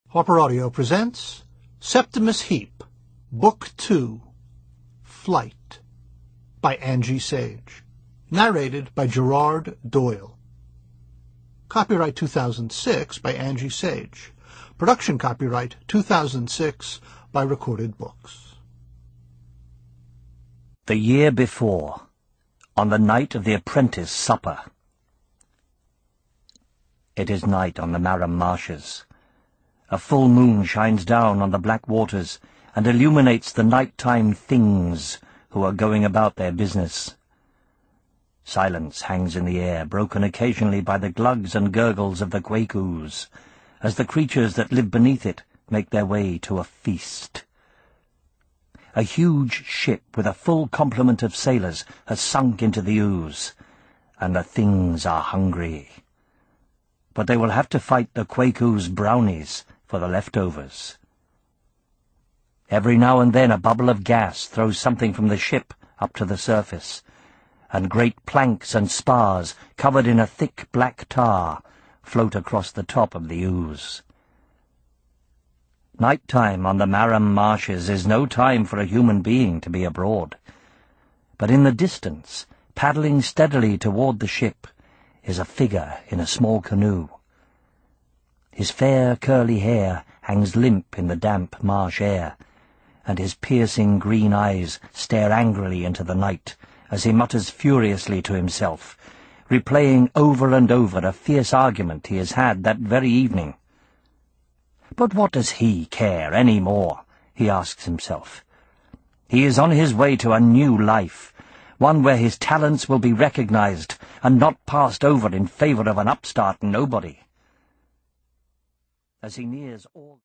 Harper Audio presents Septimus Heap, Book 2, Flight, by Angie Sage. Narrated by Gerard Doyle. Copyright 2006 by Angie Sage. Production copyright 2006 by Recorded Books. The year before, on the night of the apprentice supper. It is night on the Marham marshes. A full moon shines down on the black waters and illuminates the nighttime things who are going about their business. Silence hangs in the air, broken occasionally by the glugs and gurgles of the quacoos, as the creatures that live beneath it make their way to a feast. A huge ship with a full complement of sailors has sunk into the ooze, and the things are hungry. But they will have to fight the quacoos' brownies for the leftovers. Every now and then a bubble of gas throws something from the ship up to the surface, and great planks and spars, covered in a thick black tar, float across the top of the ooze. Night-time on the Marham marshes is no time for a human being to be abroad. But in the distance, paddling steadily toward the ship, is a figure in a small canoe. His fair curly hair hangs limp in the damp marsh air, and his piercing green eyes stare angrily into the night as he mutters furiously to himself, replaying over and over a fierce argument he has had that very evening. But what does he care any more, he asks himself. He is on his way to a new life, one where his talents will be recognized and not passed over in favor of an upstart nobody. As he nears all